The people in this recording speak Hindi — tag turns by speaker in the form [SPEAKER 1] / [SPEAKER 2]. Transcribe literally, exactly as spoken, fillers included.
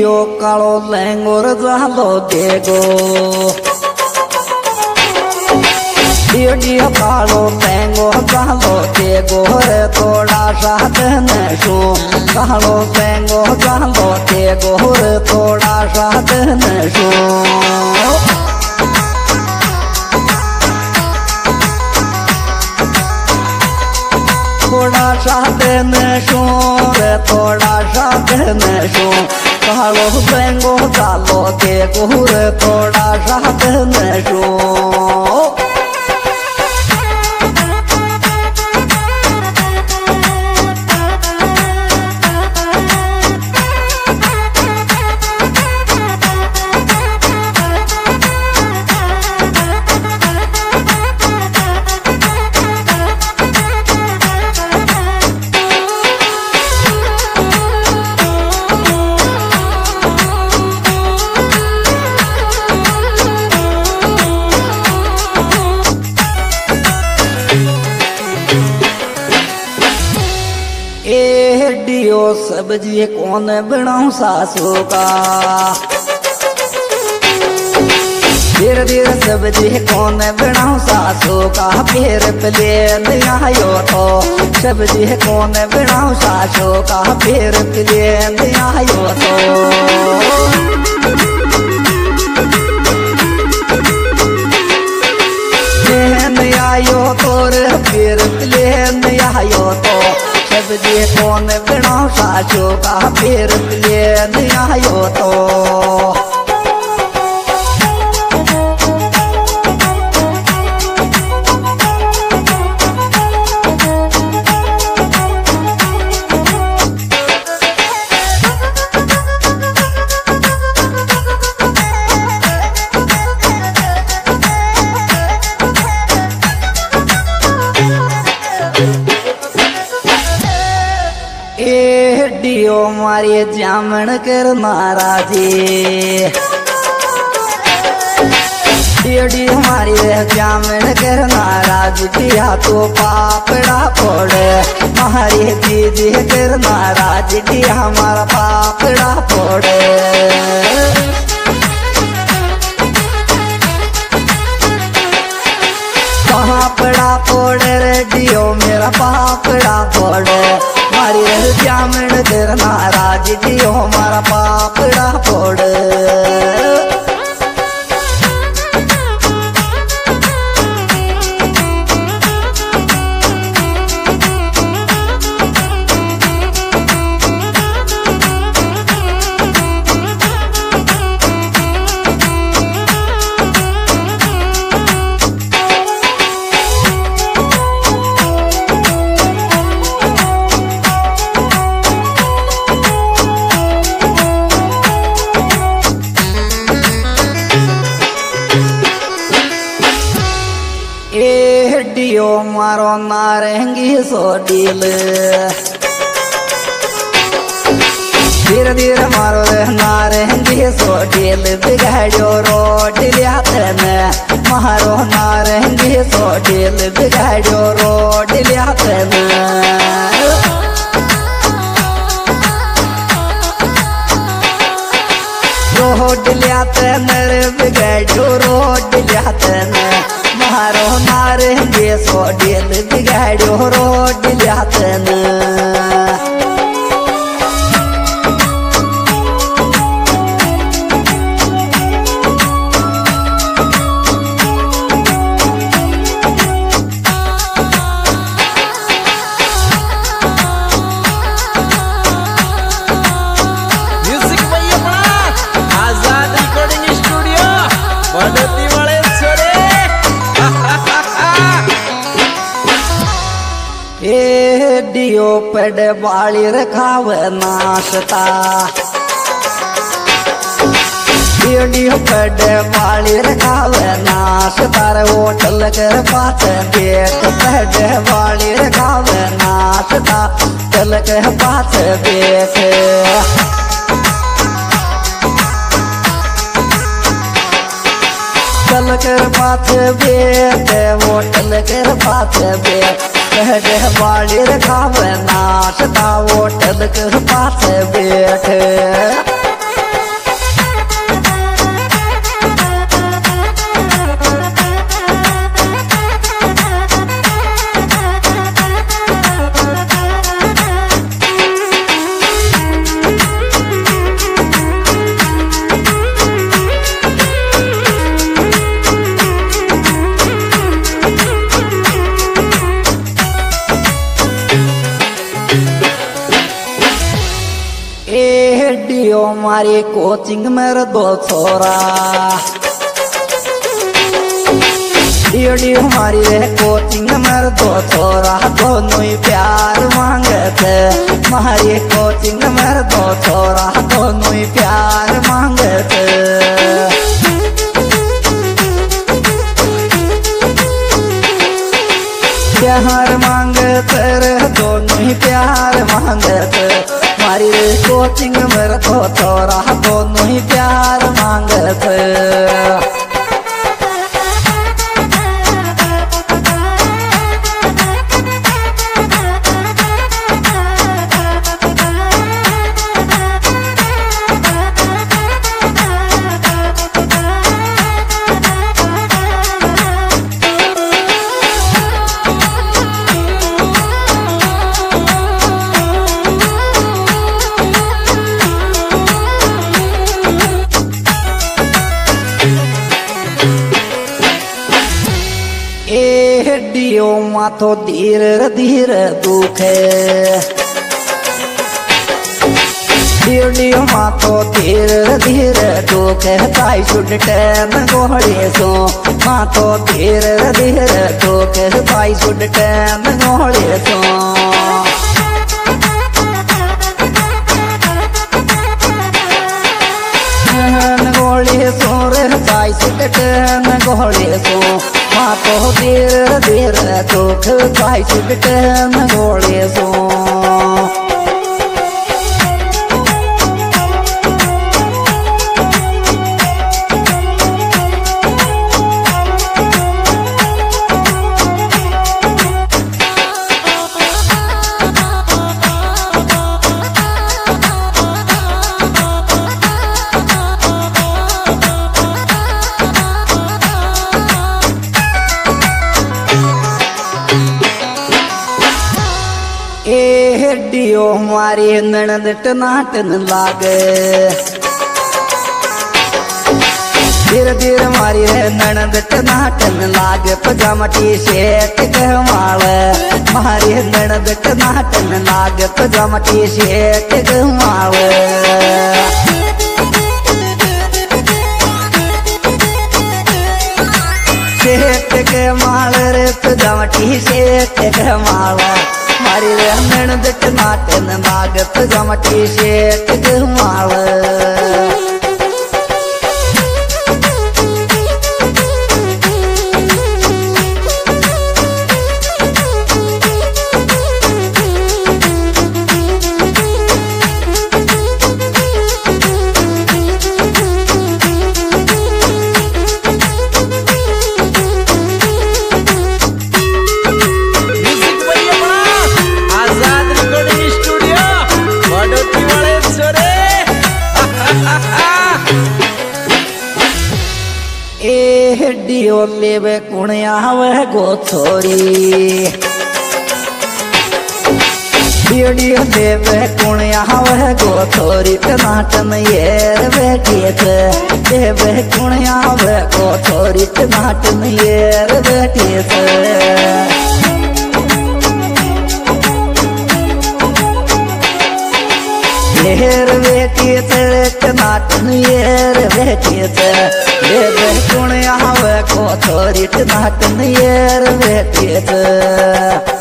[SPEAKER 1] एडियो कालो लहंगोर जालो देगो एडियो कालो लहंगो जालो देगो रे थोड़ा सा दिन शो कालो लहंगो जालो देगो रे थोड़ा सा दिन शो थोड़ा सा दिन शो रे थोड़ा सा दिन शो कालो लहंगो जालो देगो रे थोड़ा सा दिन शो एडियो सब्जी कौन बनाऊं सासू का धीरे धीरे सब्जी कौन बनाऊं सासू का फिर प्लेन आयो तो सब्जी कौन बनाऊं सासू का फिर प्लेन आयो तो प्लेन आयो तो फिर प्लेन आयो तो सब्जी कौन बनाऊं सासू का फिर प्लेन आयो तो एडियो मारी जामन कर महाराजी एडियो मारी जामन कर नाराज दिया तो पापड़ा फोड़े मारी दीदी कर नाराज दिया हमारा पापड़ा फोड़े पापड़ा फोड़े रेडियो मेरा पापड़ा फोड़े मारी जामन कर नाराज दियो हमारा पापड़ा फोड़े एडियो मारो नारंगी सो डील धीरे धीरे मारो नारंगी सो डील बिगाड़ो रोड लियाते ने मारो नारंगी सो डील बिगाड़ो रोड लियाते ने रोड लियाते ने बिगाड़ो रोड लियाते ने मारो नारंगी सो डील बिगाड़ो रोड लियाते ने एडियो पेड़ बाली रखाव नाश्ता एडियो पेड़ बाली रखाव नाश्ता होटल कर पास बेट पेड़ बाली रखाव नाश्ता होटल कर पास बेट होटल कर पास बेट होटल कर पास बेट कह बाड़ी रखाव नाश्ता होटल के पास बैठ हेडियो मारी कोचिंग में दो छोरा हेडियो मारी रे कोचिंग में दो छोरा दोनों ही प्यार मांगते मारी कोचिंग में दो छोरा दोनों ही प्यार मांगते प्यार मांगते रे दोनों ही प्यार मांगते मारी रे कोचिंग में दो छोरा दोनों ही प्यार मांगते हेडियो माथो धीरे धीरे दुखे हेडियो माथो धीरे धीरे दुखे ताई शुड टेन गोहड़े सो माथो धीरे धीरे दुखे ताई शुड टेन गोहड़े सो गोहड़े सो रे ताई शुड टेन गोहड़े सो मातो धीरे धीरे दुख ताई शुड टेन गोहड़े सो हेडियो हमारी ननद टनाटन लागे धीरे धीरे मारी है ननद टनाटन लागे पजामा टी शर्ट गमावे मारी ननद टनाटन लागे पजामा टी शर्ट गमावे शर्ट के माल रे पजामा टी शर्ट गमावे मारी रे ननद टनाटन लागे पजामा टी शर्ट गमावे हेडियो लेवे कुणिया वह गो छोरी हेडियो लेवे कुणिया वह गो छोरी टनाटन येर बैठी थे लेवे कुणिया वह गो छोरी टनाटन येर बैठी थे येर बैठी थे टनाटन येर बैठी थे लेवे कुणिया वह गो छोरी टनाटन येर बैठी थे